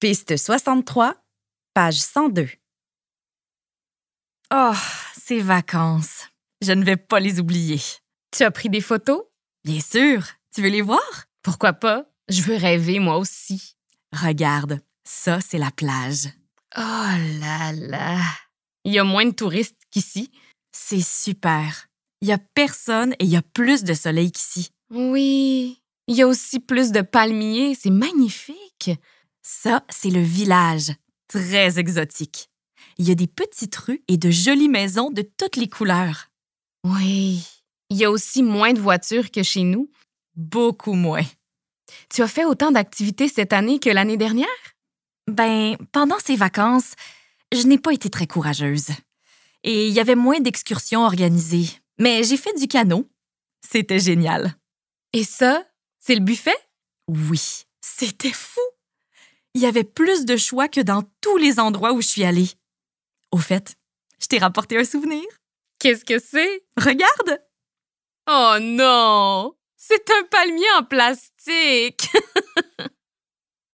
Piste 63, page 102. Oh, ces vacances. Je ne vais pas les oublier. Tu as pris des photos? Bien sûr. Tu veux les voir? Pourquoi pas? Je veux rêver, moi aussi. Regarde, ça, c'est la plage. Oh là là! Il y a moins de touristes qu'ici. C'est super. Il y a personne et il y a plus de soleil qu'ici. Oui, il y a aussi plus de palmiers. C'est magnifique. Ça, c'est le village. Très exotique. Il y a des petites rues et de jolies maisons de toutes les couleurs. Oui, il y a aussi moins de voitures que chez nous. Beaucoup moins. Tu as fait autant d'activités cette année que l'année dernière? Pendant ces vacances, je n'ai pas été très courageuse. Et il y avait moins d'excursions organisées. Mais j'ai fait du canot. C'était génial. Et ça, c'est le buffet? Oui, c'était fou. Il y avait plus de choix que dans tous les endroits où je suis allée. Au fait, je t'ai rapporté un souvenir. Qu'est-ce que c'est? Regarde! Oh non! C'est un palmier en plastique!